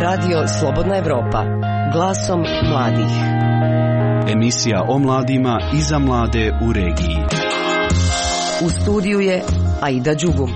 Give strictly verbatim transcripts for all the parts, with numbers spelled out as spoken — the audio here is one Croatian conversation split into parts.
Radio Slobodna Evropa, glasom mladih. Emisija o mladima i za mlade u regiji. U studiju je Aida Đugum.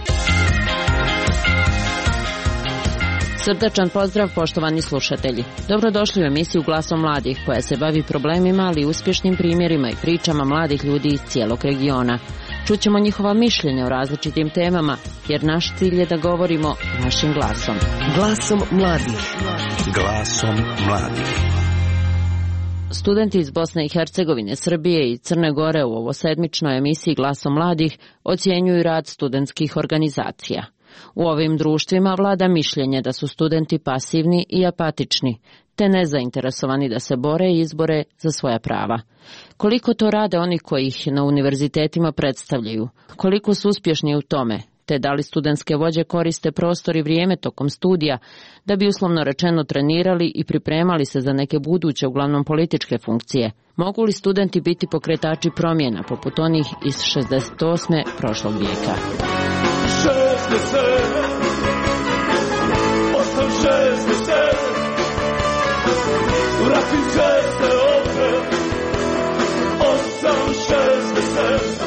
Srdačan pozdrav, poštovani slušatelji. Dobrodošli u emisiju Glasom mladih, koja se bavi problemima, ali i uspješnim primjerima i pričama mladih ljudi iz cijelog regiona. Čućemo njihova mišljenja o različitim temama, jer naš cilj je da govorimo vašim glasom. Glasom mladih. Glasom mladih. Studenti iz Bosne i Hercegovine, Srbije i Crne Gore u ovosedmičnoj emisiji Glasom mladih ocjenjuju rad studentskih organizacija. U ovim društvima vlada mišljenje da su studenti pasivni i apatični, te nezainteresovani da se bore i izbore za svoja prava. Koliko to rade oni koji ih na univerzitetima predstavljaju? Koliko su uspješni u tome? Te da li studentske vođe koriste prostor i vrijeme tokom studija da bi uslovno rečeno trenirali i pripremali se za neke buduće, uglavnom političke funkcije? Mogu li studenti biti pokretači promjena poput onih iz šezdeset osme prošlog vijeka? šezdeset, osam šezdeset, vratim se opet, osam šezdeset.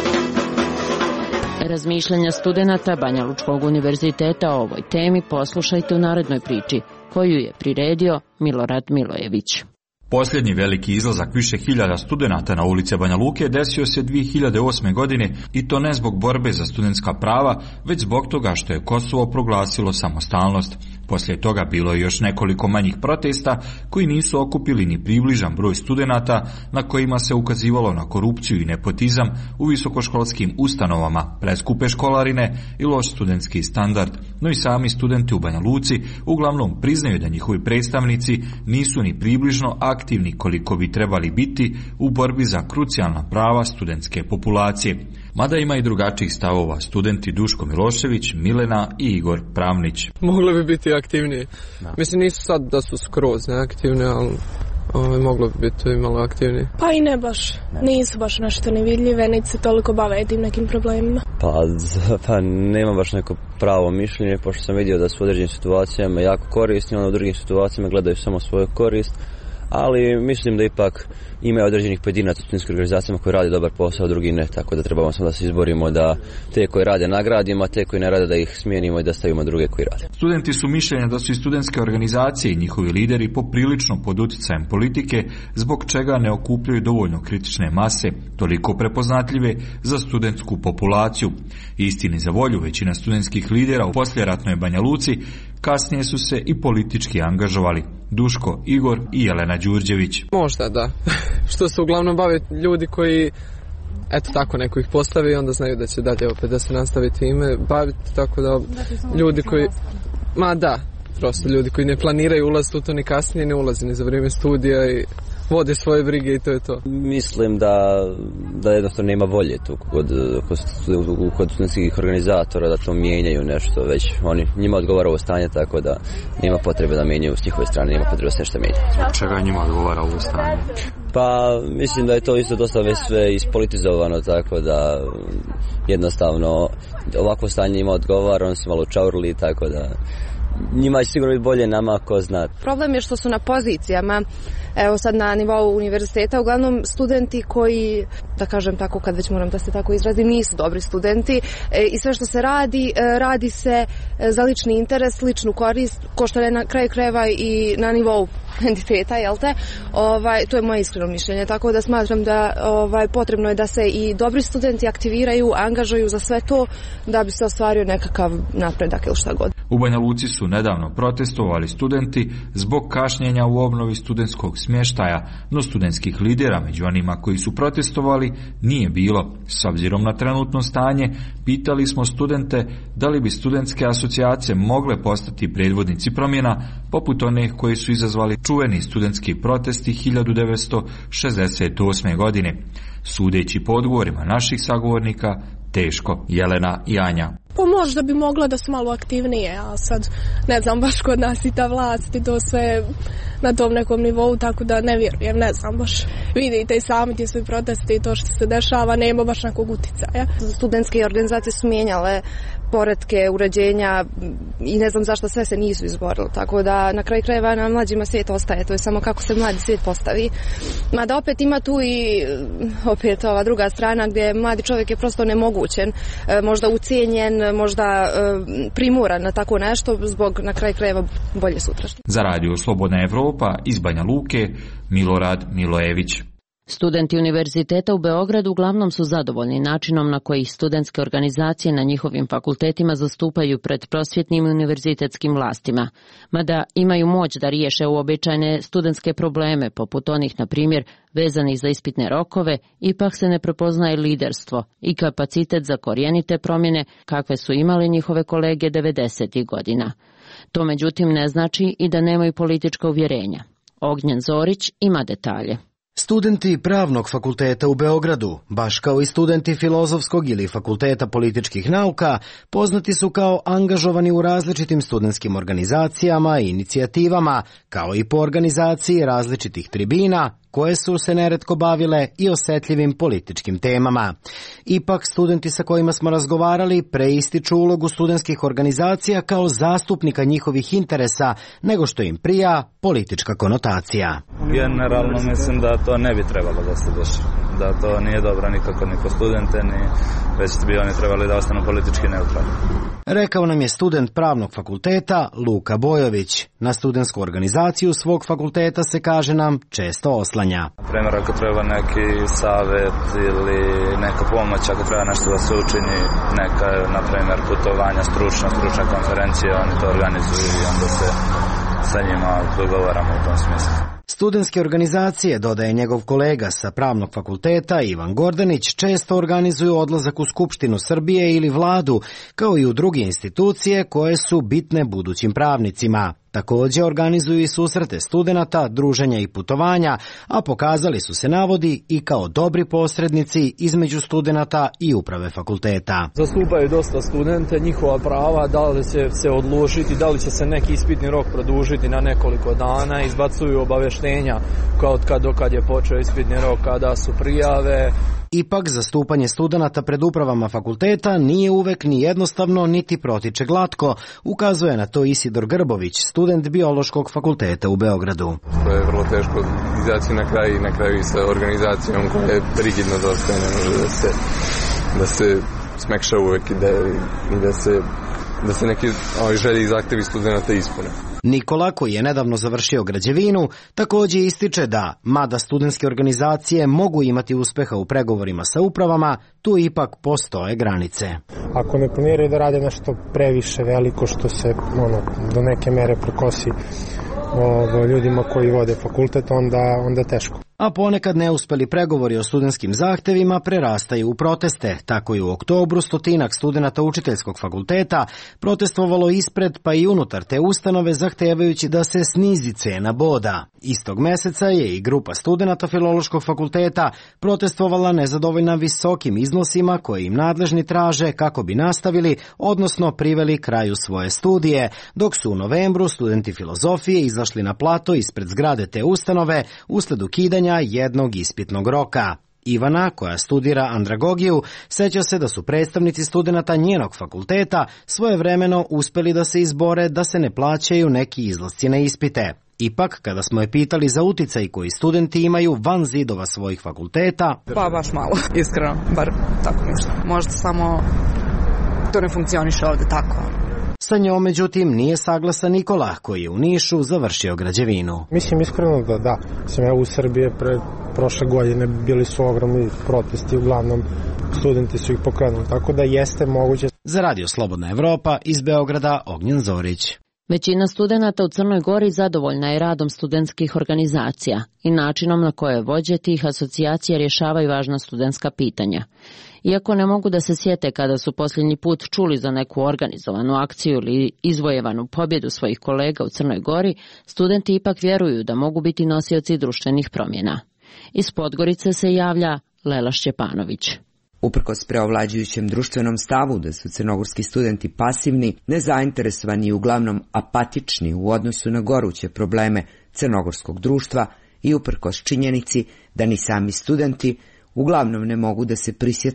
Razmišljanja studenata Banja Lučkog univerziteta o ovoj temi poslušajte u narednoj priči, koju je priredio Milorad Milojević. Posljednji veliki izlazak više hiljada studenata na ulice Banja Luke desio se dvije hiljade osme. godine i to ne zbog borbe za studentska prava, već zbog toga što je Kosovo proglasilo samostalnost. Poslije toga bilo je još nekoliko manjih protesta koji nisu okupili ni približan broj studenata, na kojima se ukazivalo na korupciju i nepotizam u visokoškolskim ustanovama, preskupe školarine i loš studentski standard. No i sami studenti u Banja Luci uglavnom priznaju da njihovi predstavnici nisu ni približno aktivni koliko bi trebali biti u borbi za krucijalna prava studentske populacije. Mada ima i drugačijih stavova, studenti Duško Milošević, Milena i Igor Pravnić. Mogli bi biti aktivniji. Da. Mislim, nisu sad da su skroz neaktivni, ali o, moglo bi biti i malo aktivniji. Pa i ne baš. Nisu baš nešto ni vidljive, niti se toliko bave tim nekim problemima. Pa, pa nema baš neko pravo mišljenje, pošto sam vidio da su u određenim situacijama jako korisni, onda u drugim situacijama gledaju samo svoju korist. Ali mislim da ipak ima određenih pojedinaca u studentskim organizacijama koji rade dobar posao, drugi ne, tako da trebamo samo da se izborimo da te koji rade nagradimo, a te koji ne rade da ih smijenimo i da stavimo druge koji rade. Studenti su mišljenja da su i studentske organizacije i njihovi lideri poprilično pod utjecajem politike, zbog čega ne okupljaju dovoljno kritične mase, toliko prepoznatljive za studentsku populaciju. Istini za volju, većina studentskih lidera u poslijeratnoj Banja Luci kasnije su se i politički angažovali. Duško, Igor i Jelena Đurđević. Možda da, što se uglavnom bave ljudi koji, eto tako, neko ih postavi i onda znaju da će dalje opet da se nastavi time baviti, tako da ljudi koji, ma da, prosto ljudi koji ne planiraju ulaziti u to ni kasnije, ne ulazi ni za vrijeme studija i vode svoje brige i to je to. Mislim da, da jednostavno nema volje tu kod, kod, kod studentskih organizatora da to mijenjaju nešto, već oni, njima odgovara ovo stanje, tako da nema potrebe da mijenjaju s njihove strane, nema potrebe da se nešto mijenja. Čega njima odgovara ovo stanje? Pa mislim da je to isto dosta već sve ispolitizovano, tako da jednostavno ovako stanje njima odgovara, oni su malo čaurli, tako da njima će sigurno biti bolje, nama ko zna. Problem je što su na pozicijama, evo sad na nivou univerziteta, uglavnom studenti koji, da kažem tako, kad već moram da se tako izrazim, nisu dobri studenti e, i sve što se radi, e, radi se za lični interes, ličnu korist, ko što je na kraju krajeva i na nivou entiteta, jel te? Ovaj, to je moje iskreno mišljenje, tako da smatram da ovaj, potrebno je da se i dobri studenti aktiviraju, angažuju za sve to da bi se ostvario nekakav napredak ili šta god. U Banja Luci su nedavno protestovali studenti zbog kašnjenja u obnovi studentskog smještaja, no studentskih lidera među onima koji su protestovali nije bilo. S obzirom na trenutno stanje, pitali smo studente da li bi studentske asocijacije mogle postati predvodnici promjena, poput onih koji su izazvali čuveni studentski protesti hiljadu devetsto šezdeset osme. godine. Sudeći po odgovorima naših sagovornika, teško. Jelena i Anja. Pa možda bi mogla da su malo aktivnije, a sad ne znam baš kod nas i ta vlast i to sve na tom nekom nivou, tako da ne vjerujem, ne znam baš. Vidite i sami ti svi protesti i to što se dešava, nema baš nekog utjecaja. Studentske organizacije su mijenjale poretke, uređenja i ne znam zašto sve se nisu izborili. Tako da na kraju krajeva na mlađima svijet ostaje, to je samo kako se mladi svijet postavi. Mada opet ima tu i opet ova druga strana gdje mladi čovjek je prosto nemogućen, možda ucijenjen, možda primuran na tako nešto zbog na kraju krajeva bolje sutrašnje. Za radio Slobodna Evropa iz Banja Luke, Milorad Milojević. Studenti Univerziteta u Beogradu uglavnom su zadovoljni načinom na koji ih studentske organizacije na njihovim fakultetima zastupaju pred prosvjetnim i univerzitetskim vlastima, mada imaju moć da riješe uobičajene studentske probleme, poput onih, na primjer, vezanih za ispitne rokove, ipak se ne prepoznaje liderstvo i kapacitet za korijenite promjene kakve su imali njihove kolege devedesetih godina. To međutim ne znači i da nemaju politička uvjerenja. Ognjen Zorić ima detalje. Studenti Pravnog fakulteta u Beogradu, baš kao i studenti Filozofskog ili Fakulteta političkih nauka, poznati su kao angažovani u različitim studentskim organizacijama i inicijativama, kao i po organizaciji različitih tribina, koje su se neretko bavile i osjetljivim političkim temama. Ipak, studenti sa kojima smo razgovarali preističu ulogu studentskih organizacija kao zastupnika njihovih interesa, nego što im prija politička konotacija. Generalno mislim da to ne bi trebalo da se dešava, da to nije dobro nikako ni po studente, ni već bi oni trebali da ostanu politički neutralni. Rekao nam je student Pravnog fakulteta Luka Bojović. Na studentsku organizaciju svog fakulteta se, kaže nam, često oslanja. Na primjer, ako treba neki savjet ili neka pomoć, ako treba nešto da se učini, neka, na primjer, putovanja, stručna, stručne konferencije, oni to organizuju i onda se sa njima dogovaramo u tom smislu. Studentske organizacije, dodaje njegov kolega sa Pravnog fakulteta Ivan Gordanić, često organizuju odlazak u Skupštinu Srbije ili vladu, kao i u druge institucije koje su bitne budućim pravnicima. Također organizuju i susrete studenata, druženja i putovanja, a pokazali su se, navodi, i kao dobri posrednici između studenata i uprave fakulteta. Zastupaju dosta studente, njihova prava, da li će se odložiti, da li će se neki ispitni rok produžiti na nekoliko dana, izbacuju obavještenja kao od kad do kad je počeo ispitni rok, kada su prijave. Ipak, zastupanje studenata pred upravama fakulteta nije uvek ni jednostavno, niti protiče glatko, ukazuje na to Isidor Grbović, student Biološkog fakulteta u Beogradu. To je vrlo teško izaći na kraj i na kraju i sa organizacijom koja je rigidno dosta, ne može da se, da se smekša uvek i da, i da se, da se neki ovi želje i zahtevi studenata ispune. Nikola, koji je nedavno završio građevinu, također ističe da, mada studentske organizacije mogu imati uspeha u pregovorima sa upravama, tu ipak postoje granice. Ako ne planiraju da rade nešto previše veliko što se ono, do neke mere prekosi o, ljudima koji vode fakultet, onda, onda teško. A ponekad neuspeli pregovori o studentskim zahtevima prerastaju u proteste. Tako je u oktobru stotinak studenata Učiteljskog fakulteta protestovalo ispred pa i unutar te ustanove zahtevajući da se snizi cena boda. Istog meseca je i grupa studenata Filološkog fakulteta protestovala nezadovoljna visokim iznosima koje im nadležni traže kako bi nastavili, odnosno priveli kraju svoje studije, dok su u novembru studenti filozofije izašli na plato ispred zgrade te ustanove usled ukidanja jednog ispitnog roka. Ivana, koja studira andragogiju, seća se da su predstavnici studenata njenog fakulteta svojevremeno uspeli da se izbore da se ne plaćaju neki izlasci na ispite. Ipak, kada smo je pitali za uticaj koji studenti imaju van zidova svojih fakulteta... Pa baš malo, iskreno, bar tako nešto. Možda samo to ne funkcioniše ovdje tako. Sa njom, međutim, nije saglasan Nikola, koji je u Nišu završio građevinu. Mislim iskreno da da. Mislim, evo u Srbije pre prošle godine bili su ogromni protesti, uglavnom studenti su ih pokrenuli, tako da jeste moguće. Za radio Slobodna Evropa iz Beograda, Ognjen Zorić. Većina studenata u Crnoj Gori zadovoljna je radom studentskih organizacija i načinom na koje vođe tih asocijacija rješavaju važna studentska pitanja. Iako ne mogu da se sjete kada su posljednji put čuli za neku organizovanu akciju ili izvojevanu pobjedu svojih kolega u Crnoj Gori, studenti ipak vjeruju da mogu biti nosioci društvenih promjena. Iz Podgorice se javlja Lela Šćepanović. Uprkos preovlađujućem društvenom stavu da su crnogorski studenti pasivni, nezainteresovani i uglavnom apatični u odnosu na goruće probleme crnogorskog društva i uprkos činjenici da ni sami studenti uglavnom ne mogu da se prisjete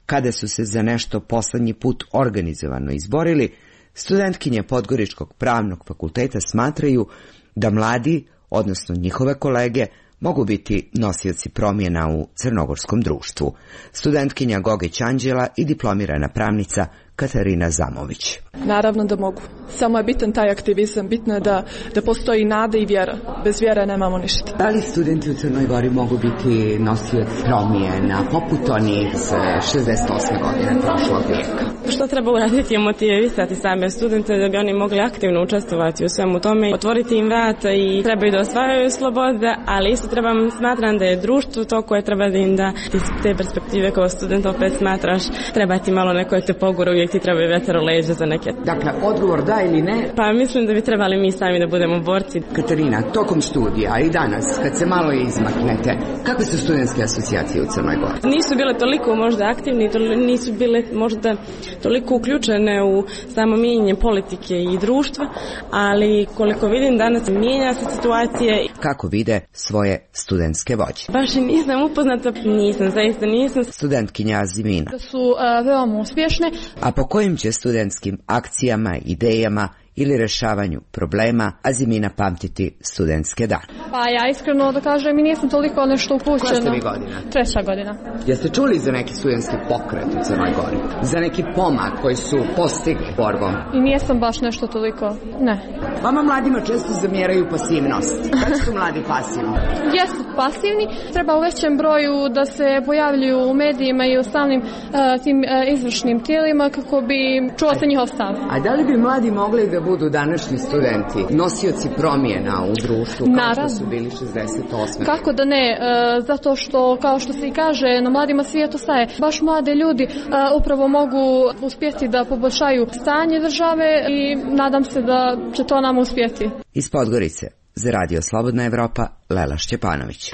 kada su se za nešto poslednji put organizovano izborili, studentkinje Podgoričkog pravnog fakulteta smatraju da mladi, odnosno njihove kolege, mogu biti nosioci promjena u crnogorskom društvu. Studentkinja Gogić Anđela i diplomirana pravnica Katarina Zamović. Naravno da mogu. Samo je bitan taj aktivizam, bitno je da, da postoji nada i vjera. Bez vjere nemamo ništa. Da li studenti u Crnoj Gori mogu biti nosioci promjena poput onih šezdeset osme godine prošlog vijeka? Što treba uraditi je motivisati same studente da bi oni mogli aktivno učestvovati u svemu tome, otvoriti im vrata i trebaju da osvajaju slobode, ali isto trebam, smatram da je društvo to koje treba da im da iz te perspektive kao student opet smatraš, treba ti malo neko te pogura, uvijek ti trebaju vetar u leđa za neke. Dakle, odgovor da ili ne? Pa mislim da bi trebali mi sami da budemo borci. Katarina, tokom studija i danas, kad se malo izmaknete, kakve su studentske asocijacije u Crnoj Gori? Nisu bile toliko možda aktivni, nisu bile možda toliko uključene u samo mijenjanje politike i društva, ali koliko vidim danas mijenja se situacije. Kako vide svoje studentske vođe? Baš i nisam upoznata, nisam, zaista nisam. Studentkinja Azimina. Da su uh, veoma uspješne. A po kojim će studentskim akcijama, idejama ili rešavanju problema Azimina pamtiti studentske dane? Pa ja iskreno da kažem i nisam toliko nešto upućena. Koja ste vi godina? Treća godina. Jeste čuli za neki studentski pokret u Crnoj Gori? Za neki pomak koji su postigli borbom? I nisam baš nešto toliko, ne. Vama mladima često zamjeraju pasivnost. Kako su mladi pasivni? Jesu pasivni. Treba u većem broju da se pojavljuju u medijima i u stalnim uh, tim uh, izvršnim tijelima kako bi čuo se njihov stav. A da li bi mladi mogli da budu današnji studenti nosioci promjena u društvu kao Naravno. što su bili šezdeset osme? Kako da ne, e, zato što kao što se i kaže na mladima svijetu staje, baš mlade ljudi e, upravo mogu uspjeti da poboljšaju stanje države i nadam se da će to nam uspjeti. Iz Podgorice za Radio Slobodna Evropa, Lela Šćepanović.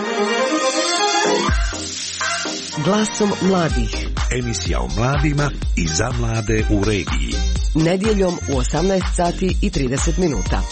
Glasom mladih. Emisija o mladima i za mlade u regiji. Nedjeljom u osamnaest sati i trideset minuta.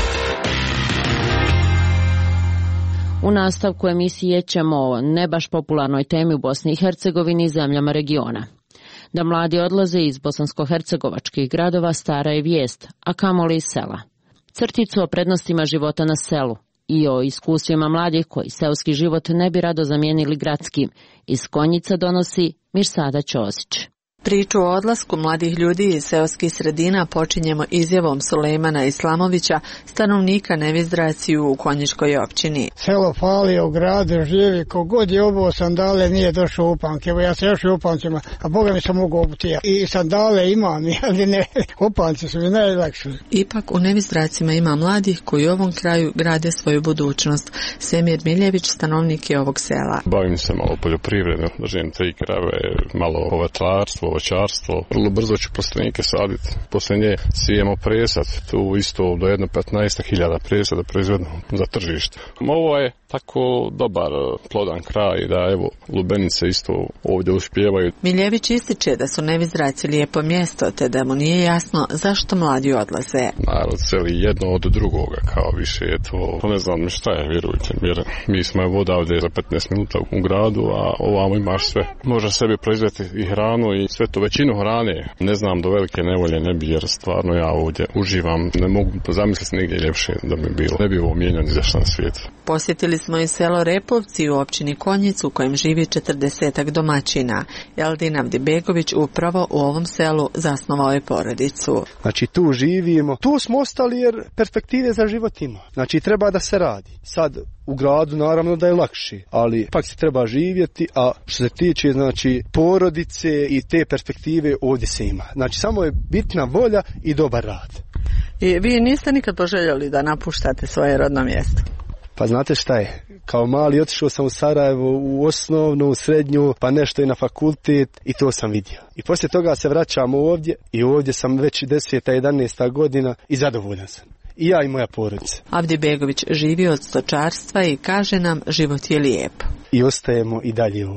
U nastavku emisije ćemo o ne baš popularnoj temi u Bosni i Hercegovini i zemljama regiona. Da mladi odlaze iz bosansko-hercegovačkih gradova stara je vijest, a kamoli iz sela. Crticu o prednostima života na selu i o iskustvima mladih koji seoski život ne bi rado zamijenili gradskim, iz Konjica donosi Mirsada Ćosić. Priču o odlasku mladih ljudi iz seoskih sredina počinjemo izjavom Sulejmana Islamovića, stanovnika Nevizdraciju u Konjičkoj općini. Selo fali, u gradu živi, kogod je obuo sandale nije došao u upanke. Evo ja se još i upancima, a Boga mi sam mogu obuti ja. I sandale imam, ali ne, upanci su mi najlakši. Ipak u Nevizdracima ima mladih koji u ovom kraju grade svoju budućnost. Semir Miljević, stanovnik je ovog sela. Bavim se malo poljoprivredom, držim tri krave, malo povrtlarstvo, voćarstvo. Vrlo brzo ću plastrenike saditi. Poslije nje sijemo presad. Tu isto do jedno petnaest hiljada presada proizvedno za tržište. Ovo je tako dobar plodan kraj da evo lubenice isto ovdje uspijevaju. Miljević ističe da su Nevizdraci lijepo mjesto te da mu nije jasno zašto mladi odlaze. Narod seli jedno od drugoga kao više je to. Ne znam šta je, vjerujte. Jer mi smo evo odavde za petnaest minuta u gradu, a ovamo imaš sve. Može sebi proizvesti i hranu i sve to većinu hrane. Ne znam, do velike nevolje ne bi, jer stvarno ja ovdje uživam. Ne mogu zamisliti negdje ljepše da bi bilo. Ne bi ovo mijenjao ni za šta na svijetu. Posjetili smo i selo Repovci u općini Konjicu u kojem živi četrdesetak domaćina. Eldin Avdibegović upravo u ovom selu zasnovao je porodicu. Znači tu živimo, tu smo ostali jer perspektive za život ima. Znači treba da se radi. Sad u gradu naravno da je lakše, ali pak se treba živjeti, a što se tiče znači porodice i te perspektive ovdje se ima. Znači samo je bitna volja i dobar rad. I vi niste nikad poželjeli da napuštate svoje rodno mjesto? Pa znate šta je, kao mali otišao sam u Sarajevo u osnovnu, u srednju, pa nešto i na fakultet i to sam vidio. I poslije toga se vraćam ovdje i ovdje sam već deseta, jedanaesta godina i zadovoljan sam. I ja i moja porodica. Avdibegović živi od stočarstva i kaže nam život je lijep. I ostajemo i dalje ovdje.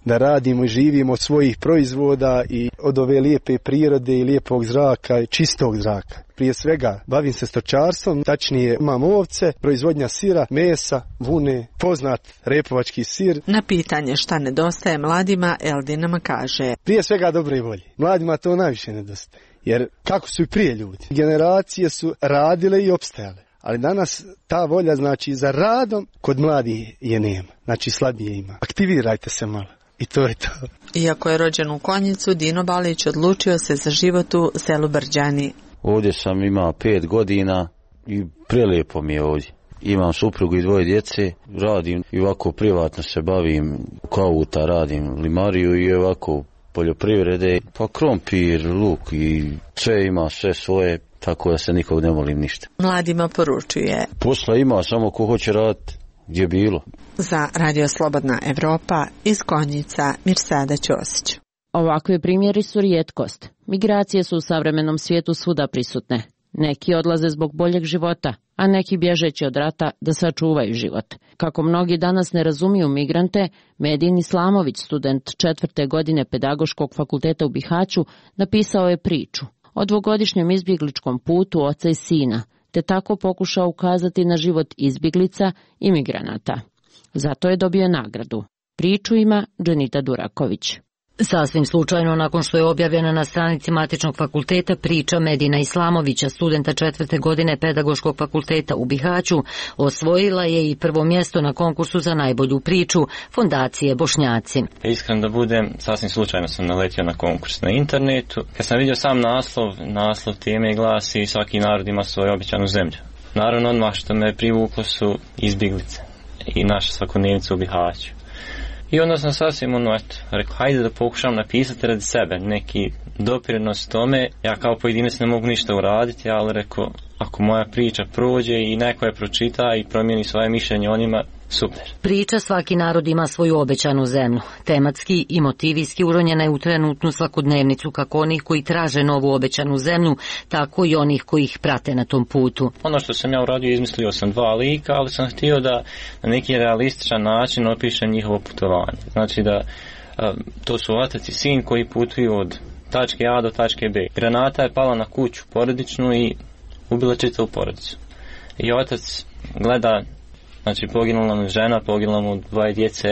da radimo i živimo od svojih proizvoda i od ove lijepe prirode i lijepog zraka i čistog zraka. Prije svega bavim se stočarstvom, tačnije imam ovce, proizvodnja sira, mesa, vune, poznat repovački sir. Na pitanje šta nedostaje mladima, Eldinama kaže: prije svega dobre volje. Mladima to najviše nedostaje. Jer kako su i prije ljudi? Generacije su radile i opstajale. Ali danas ta volja, znači, za radom kod mladih je nema. Znači, slabije ima. Aktivirajte se malo. I to je to. Iako je rođen u Konjicu, Dino Balić odlučio se za život u selu Brđani. Ovdje sam imao pet godina i prelijepo mi je ovdje. Imam suprugu i dvoje djece, radim i ovako privatno se bavim, kauta radim limariju i ovako poljoprivrede, pa krompir, luk i sve ima, sve svoje, tako da se nikog ne molim ništa. Mladima poručuje: posla ima, samo ko hoće raditi, gdje bilo. Za Radio Slobodna Evropa iz Konjica, Mirsada Ćosić. Ovakve primjeri su rijetkost. Migracije su u savremenom svijetu svuda prisutne. Neki odlaze zbog boljeg života, a neki bježeći od rata da sačuvaju život. Kako mnogi danas ne razumiju migrante, Medin Islamović, student četvrte godine Pedagoškog fakulteta u Bihaću, napisao je priču o dvogodišnjem izbjegličkom putu oca i sina, te tako pokušao ukazati na život izbjeglica i migranata. Zato je dobio nagradu. Priču ima Dženita Duraković. Sasvim slučajno, nakon što je objavljena na stranici Matičnog fakulteta priča Medina Islamovića, studenta četvrte godine Pedagoškog fakulteta u Bihaću, osvojila je i prvo mjesto na konkursu za najbolju priču Fondacije Bošnjaci. Iskren da budem, sasvim slučajno sam naletio na konkurs na internetu. Kad sam vidio sam naslov, naslov teme glasi svaki narod ima svoju obećanu zemlju. Naravno, odmah što me privuklo su izbjeglice i naša svakodnevnica u Bihaću. I onda sam sasvim ono, eto, rekao, hajde da pokušam napisati radi sebe neki doprinos tome. Ja kao pojedinac ne mogu ništa uraditi, ali rekao, ako moja priča prođe i neko je pročita i promijeni svoje mišljenje o njima, super. Priča svaki narod ima svoju obećanu zemlju. Tematski i motivijski uronjena je u trenutnu svakodnevnicu kako onih koji traže novu obećanu zemlju, tako i onih koji ih prate na tom putu. Ono što sam ja uradio, izmislio sam dva lika, ali sam htio da na neki realističan način opišem njihovo putovanje. Znači da a, to su otac i sin koji putuju od tačke A do tačke B. Granata je pala na kuću porodičnu i ubila čitavu porodicu. I otac gleda, znači poginula mu žena, poginula mu dvoje djece,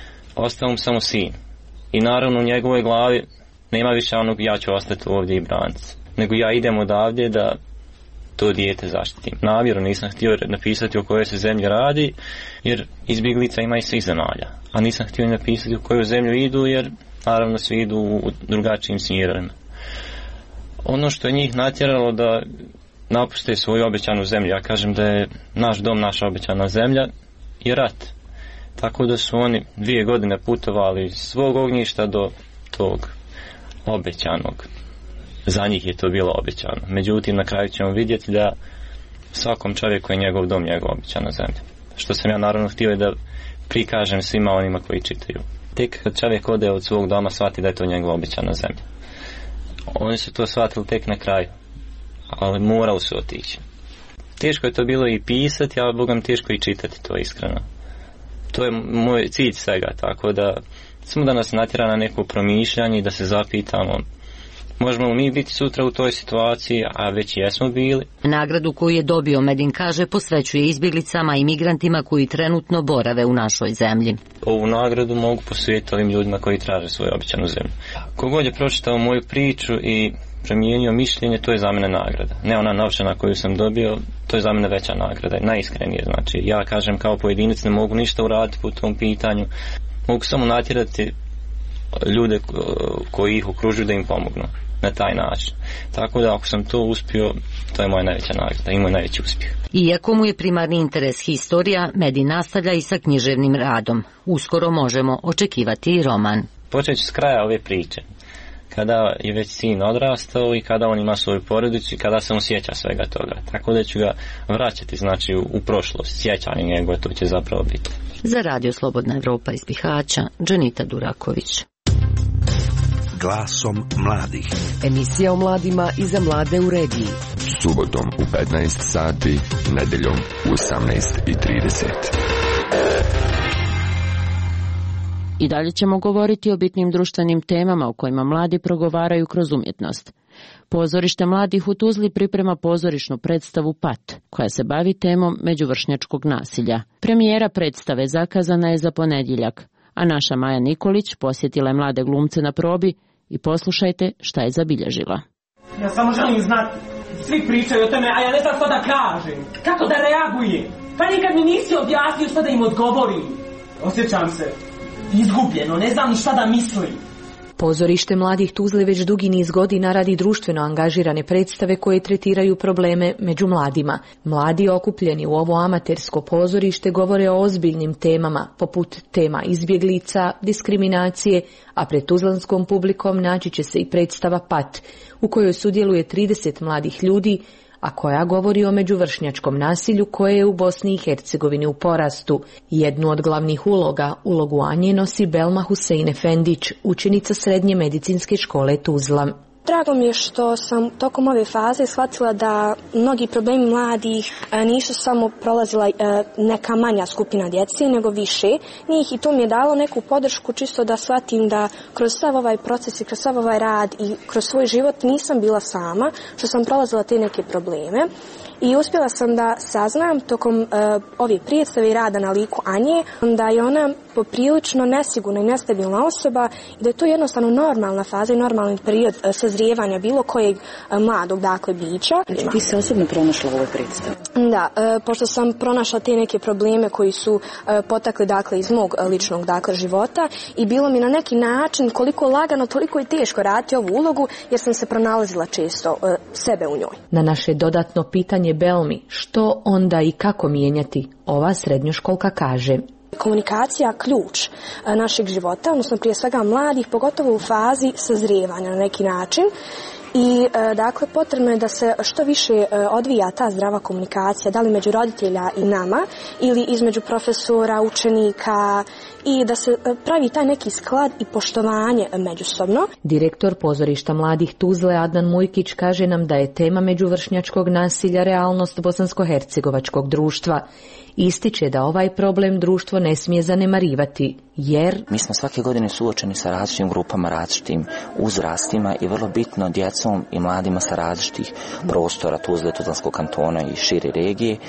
ostao mu samo sin. I naravno u njegovoj glavi nema više onog ja ću ostati ovdje i braniti, nego ja idem odavdje da to dijete zaštitim. Namjerno nisam htio napisati o kojoj se zemlji radi, jer izbjeglica ima i svih zemalja. A nisam htio napisati u koju zemlju idu, jer naravno svi idu u drugačijim smjerovima. Ono što je njih natjeralo da napuste svoju obećanu zemlju, ja kažem da je naš dom naša obećana zemlja, i rat. Tako da su oni dvije godine putovali iz svog ognjišta do tog obećanog. Za njih je to bilo obećano. Međutim, na kraju ćemo vidjeti da svakom čovjeku je njegov dom njegov obećana zemlja. Što sam ja naravno htio je da prikažem svima onima koji čitaju. Tek kad čovjek ode od svog doma, shvati da je to njegova obećana zemlja. Oni su to shvatili tek na kraju, ali morali su otići. Teško je to bilo i pisati, ali bogam teško i čitati to, iskreno. To je moj cilj svega, tako da samo da nas natjera na neko promišljanje i da se zapitamo možemo li mi biti sutra u toj situaciji, a već jesmo bili. Nagradu koju je dobio, Medin kaže, posvećuje izbjeglicama i migrantima koji trenutno borave u našoj zemlji. Ovu nagradu mogu posvetiti ovim ljudima koji traže svoju obećanu zemlju. Kogod je pročitao moju priču i promijenio mišljenje, to je za mene nagrada. Ne ona novčana koju sam dobio, to je za mene veća nagrada, najiskrenije. Znači, ja kažem kao pojedinac ne mogu ništa uraditi po tom pitanju, mogu samo natjerati ljude koji ih okružuju da im pomognu na taj način. Tako da ako sam to uspio, to je moja najveća nagrada i moj najveći uspjeh. Iako mu je primarni interes historija, Medin nastavlja i sa književnim radom. Uskoro možemo očekivati i roman. Počet ću s kraja ove priče. Kada je već sin odrastao i kada on ima svoju porodicu i kada se on sjeća svega toga. Tako da ću ga vraćati, znači, u, u prošlost. Sjećanje njegove, to će zapravo biti. Za Radio Slobodna Evropa iz Bihaća, Dženita Duraković. Glasom mladih. Emisija o mladima i za mlade u regiji. Subotom u petnaest sati, nedeljom u osamnaest i trideset. I dalje ćemo govoriti o bitnim društvenim temama o kojima mladi progovaraju kroz umjetnost. Pozorište mladih u Tuzli priprema pozorišnu predstavu Pat, koja se bavi temom međuvršnjačkog nasilja. Premijera predstave zakazana je za ponedjeljak, a naša Maja Nikolić posjetila je mlade glumce na probi i poslušajte šta je zabilježila. Ja samo želim znati. Svi pričaju o tome, a ja ne znam što da kažem. Kako da reagujem? Pa nikad mi nisi objasnio što da im odgovorim. Osjećam se izgubljeno, ne znam ni šta da mislim. Pozorište mladih Tuzle već dugi niz godina radi društveno angažirane predstave koje tretiraju probleme među mladima. Mladi okupljeni u ovo amatersko pozorište govore o ozbiljnim temama, poput tema izbjeglica, diskriminacije, a pred tuzlanskom publikom naći će se i predstava Pat, u kojoj sudjeluje trideset mladih ljudi, a koja govori o međuvršnjačkom nasilju koje je u Bosni i Hercegovini u porastu. Jednu od glavnih uloga, ulogu Anje, nosi Belma Husein Efendić, učenica Srednje medicinske škole Tuzla. Drago mi je što sam tokom ove faze shvatila da mnogi problemi mladih nisu samo prolazila neka manja skupina djece, nego više njih, i to mi je dalo neku podršku čisto da shvatim da kroz sav ovaj proces i kroz sav ovaj rad i kroz svoj život nisam bila sama, što sam prolazila te neke probleme. I uspjela sam da saznam tokom uh, ove predstave i rada na liku Anje da je ona poprilično nesigurna i nestabilna osoba i da je to jednostavno normalna faza i normalni period uh, sazrijevanja bilo kojeg uh, mladog, dakle, bića. Znači, ti se osobno pronašla u ovoj predstavi? Da, uh, pošto sam pronašla te neke probleme koji su uh, potakli, dakle, iz mog uh, ličnog, dakle, života, i bilo mi na neki način koliko lagano, toliko i teško raditi ovu ulogu, jer sam se pronalazila često uh, sebe u njoj. Na naše dodatno pitanje Belmi, što onda i kako mijenjati, ova srednjoškolka kaže: komunikacija ključ našeg života, odnosno prije svega mladih, pogotovo u fazi sazrijevanja na neki način. I dakle potrebno je da se što više odvija ta zdrava komunikacija, da li među roditelja i nama ili između profesora, učenika, i da se pravi taj neki sklad i poštovanje međusobno. Direktor pozorišta mladih Tuzle Adnan Mujkić kaže nam da je tema međuvršnjačkog nasilja realnost bosansko-hercegovačkog društva. Ističe da ovaj problem društvo ne smije zanemarivati, jer mi smo svake godine suočeni sa različitim grupama, različitim uzrastima i vrlo bitno djecom i mladima sa različitih prostora Tuzle, Tuzlanskog kantona i šire regije.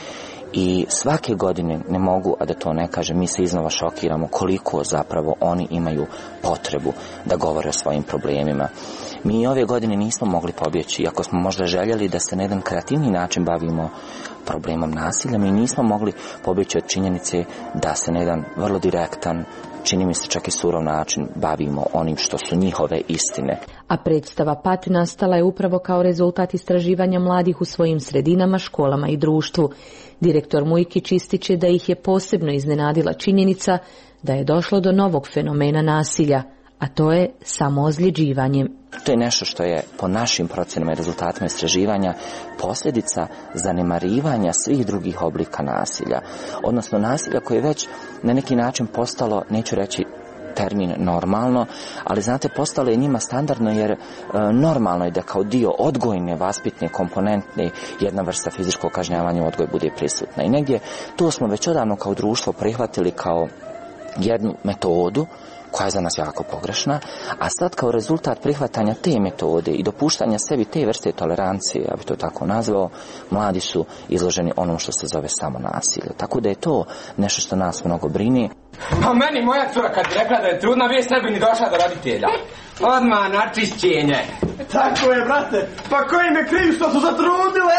I svake godine, ne mogu a da to ne kažem, mi se iznova šokiramo koliko zapravo oni imaju potrebu da govore o svojim problemima. Mi ove godine nismo mogli pobjeći, iako smo možda željeli da se na jedan kreativni način bavimo problemom nasilja, mi nismo mogli pobjeći od činjenice da se na jedan vrlo direktan, čini mi se čak i surov način, bavimo onim što su njihove istine. A predstava Pat nastala je upravo kao rezultat istraživanja mladih u svojim sredinama, školama i društvu. Direktor Mujkić ističe da ih je posebno iznenadila činjenica da je došlo do novog fenomena nasilja, a to je samoozljeđivanje. To je nešto što je po našim procenama i rezultatima istraživanja posljedica zanemarivanja svih drugih oblika nasilja, odnosno nasilja koje je već na neki način postalo, neću reći termin normalno, ali znate, postalo je njima standardno, jer e, normalno je da kao dio odgojne, vaspitne komponentne jedna vrsta fizičkog kažnjavanja u odgoju bude prisutna. I negdje to smo već odavno kao društvo prihvatili kao jednu metodu koja je za nas jako pogrešna, a sad kao rezultat prihvatanja te metode i dopuštanja sebi te vrste tolerancije, ja bih to tako nazvao, mladi su izloženi onom što se zove samo nasilje. Tako da je to nešto što nas mnogo brini. Pa meni moja cura kad je rekla da je trudna, vijest ne bi ni došla do roditelja. Odmah na čišćenje. Tako je, brate. Pa koji me kriv što su zatrudile?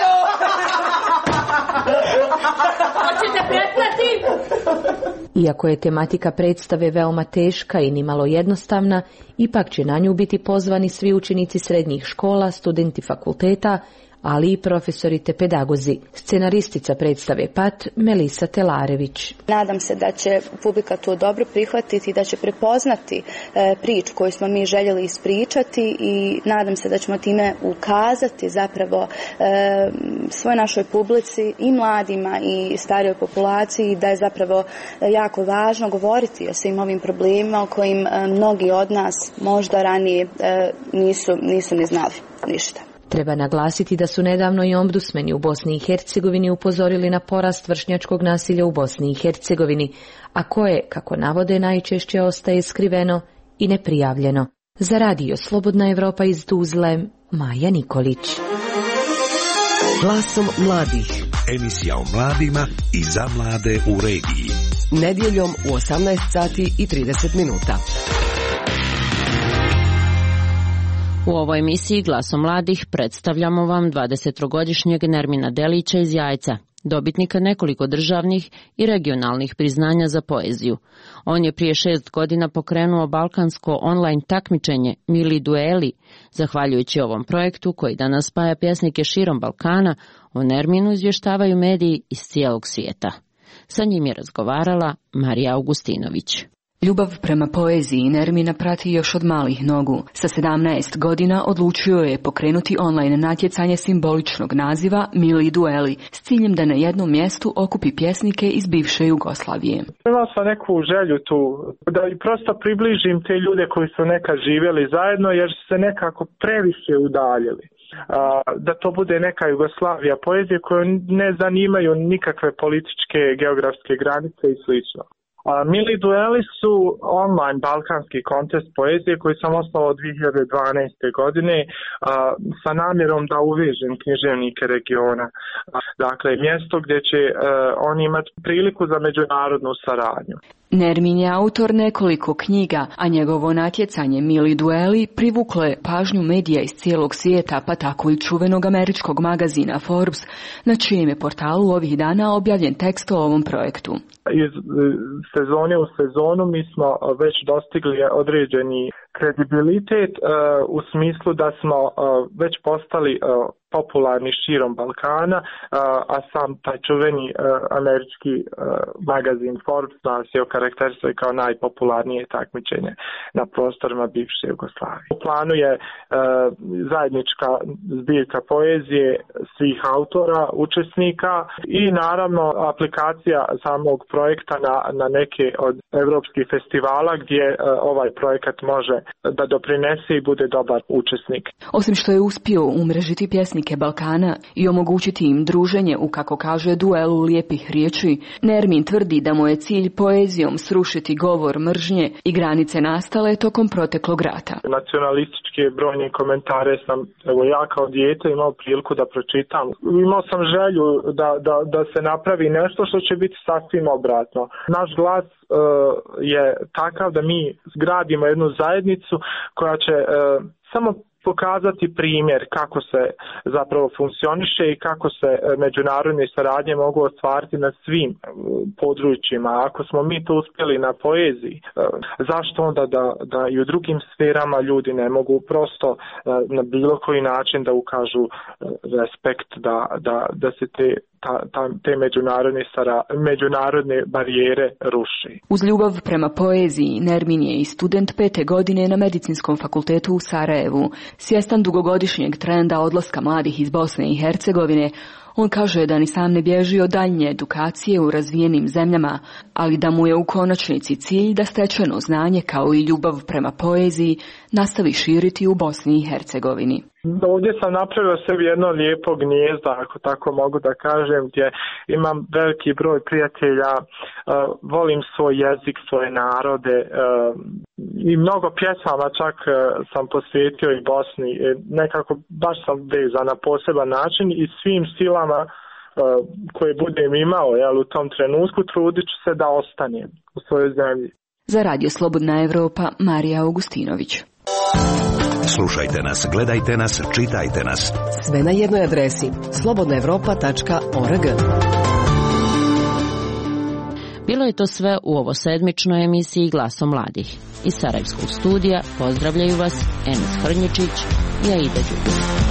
Hoćete pretplati? Iako je tematika predstave veoma teška i nimalo jednostavna, ipak će na nju biti pozvani svi učenici srednjih škola, studenti fakulteta, ali i profesori te pedagozi. Scenaristica predstave Pat, Melisa Telarević. Nadam se da će publika to dobro prihvatiti i da će prepoznati e, priču koju smo mi željeli ispričati, i nadam se da ćemo time ukazati zapravo e, svoj našoj publici, i mladima i starijoj populaciji, da je zapravo jako važno govoriti o svim ovim problemima o kojim e, mnogi od nas možda ranije e, nisu, nisu ni znali ništa. Treba naglasiti da su nedavno i ombudsmeni u Bosni i Hercegovini upozorili na porast vršnjačkog nasilja u Bosni i Hercegovini, a koje, kako navode, najčešće ostaje skriveno i neprijavljeno. Za radio Slobodna Evropa iz Tuzle, Maja Nikolić. Glasom mladih. Emisija o mladima i za mlade u regiji. Nedjeljom u osamnaest sati i trideset minuta. U ovoj emisiji Glasom mladih predstavljamo vam dvadesettrogodišnjeg Nermina Delića iz Jajca, dobitnika nekoliko državnih i regionalnih priznanja za poeziju. On je prije šest godina pokrenuo balkansko online takmičenje Mili dueli. Zahvaljujući ovom projektu koji danas spaja pjesnike širom Balkana, o Nerminu izvještavaju mediji iz cijelog svijeta. Sa njim je razgovarala Marija Augustinović. Ljubav prema poeziji Nermina prati još od malih nogu. Sa sedamnaest godina odlučio je pokrenuti online natjecanje simboličnog naziva Mili dueli s ciljem da na jednom mjestu okupi pjesnike iz bivše Jugoslavije. Imao sam neku želju tu da i prosto približim te ljude koji su nekad živjeli zajedno jer su se nekako previše udaljili. Da to bude neka Jugoslavija poezije koju ne zanimaju nikakve političke, geografske granice i slično. Mili dueli su online balkanski kontest poezije koji sam osnovao dvije hiljade dvanaeste. godine sa namjerom da uvežem književnike regiona. Dakle, mjesto gdje će oni imati priliku za međunarodnu saradnju. Nermin je autor nekoliko knjiga, a njegovo natjecanje Mili dueli privuklo je pažnju medija iz cijelog svijeta, pa tako i čuvenog američkog magazina Forbes, na čijem je portalu ovih dana objavljen tekst o ovom projektu. Iz sezone u sezonu mi smo već dostigli određeni kredibilitet uh, u smislu da smo uh, već postali uh, popularni širom Balkana, uh, a sam taj čuveni uh, američki uh, magazin Forbes nas je okarakterisao kao najpopularnije takmičenje na prostorima bivše Jugoslavije. U planu je uh, zajednička zbirka poezije svih autora, učesnika i naravno aplikacija samog projekta na, na neke od evropskih festivala gdje uh, ovaj projekat može da doprinese i bude dobar učesnik. Osim što je uspio umrežiti pjesnike Balkana i omogućiti im druženje u, kako kaže, duelu lijepih riječi, Nermin tvrdi da mu je cilj poezijom srušiti govor mržnje i granice nastale tokom proteklog rata. Nacionalističke brojne komentare sam, evo ja kao dijete imao priliku da pročitam. Imao sam želju da, da, da se napravi nešto što će biti sasvim obratno. Naš glas uh, je takav da mi zgradimo jednu zajednicu koja će uh, samo pokazati primjer kako se zapravo funkcioniše i kako se međunarodne saradnje mogu ostvariti na svim područjima. Ako smo mi to uspjeli na poeziji, zašto onda da, da i u drugim sferama ljudi ne mogu prosto na bilo koji način da ukažu respekt, da, da, da se te Ta, ta, te međunarodne, sara, međunarodne barijere ruši. Uz ljubav prema poeziji, Nermin je i student pete godine na Medicinskom fakultetu u Sarajevu. Svjestan dugogodišnjeg trenda odlaska mladih iz Bosne i Hercegovine, on kaže da ni sam ne bježi od daljnje edukacije u razvijenim zemljama, ali da mu je u konačnici cilj da stečeno znanje kao i ljubav prema poeziji nastavi širiti u Bosni i Hercegovini. Ovdje sam napravio sebi jedno lijepo gnijezdo, ako tako mogu da kažem, gdje imam veliki broj prijatelja, uh, volim svoj jezik, svoje narode uh, i mnogo pjesama čak uh, sam posvetio i Bosni. E, nekako baš sam vezan na poseban način i svim silama uh, koje budem imao, jel, u tom trenutku trudit ću se da ostanem u svojoj zemlji. Za Radio Slobodna Evropa, Marija Augustinović. Slušajte nas, gledajte nas, čitajte nas. Sve na jednoj adresi slobodna evropa tačka org. Bilo je to sve u ovo sedmičnoj emisiji Glasom mladih. Iz Sarajevskog studija pozdravljaju vas Enes Hrnječić i Aida Đukić.